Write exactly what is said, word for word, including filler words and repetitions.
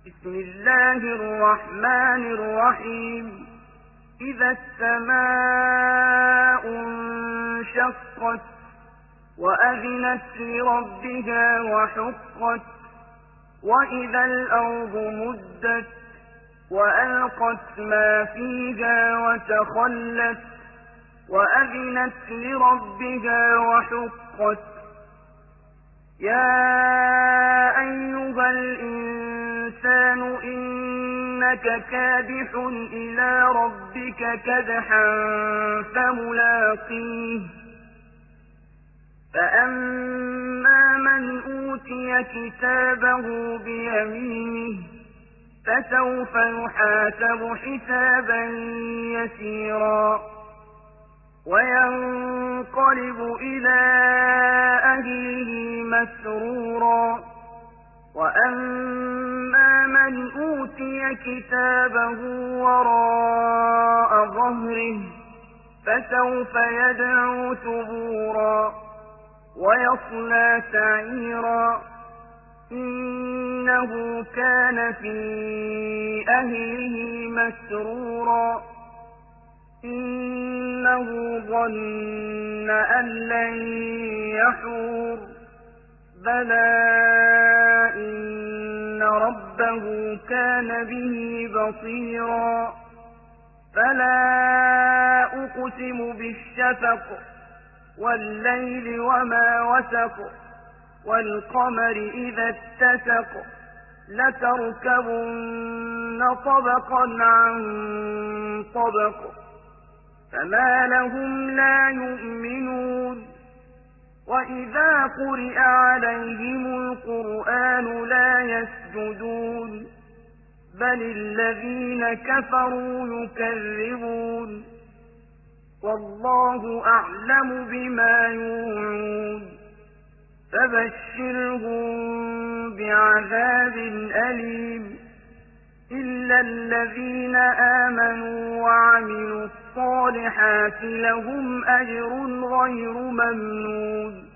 بسم الله الرحمن الرحيم إذا السماء انشقت وأذنت لربها وحقت وإذا الأرض مدت وألقت ما فيها وتخلت وأذنت لربها وحقت يا أيها الإنسان إنك كادح إلى ربك كدحا فملاقيه فأما من أوتي كتابه بيمينه فسوف يحاسب حسابا يسيرا وينقلب إلى أهله مسرورا وأما من أوتي كتابه وراء ظهره فسوف يدعو ثبورا ويصلى سعيرا إنه كان في أهله مسرورا إنه ظن أن لن يحور بلى إن ربه كان به بصيرا فلا أقسم بالشفق والليل وما وسق والقمر إذا اتسق لتركبن طبقا عن طبق فما لهم لا يؤمنون وإذا قرئ عليهم القرآن لا يسجدون بل الذين كفروا يكذبون والله أعلم بما يوعون فبشرهم بعذاب أليم إلا الذين آمنوا وعملوا الصالحات لهم أجر غير ممنون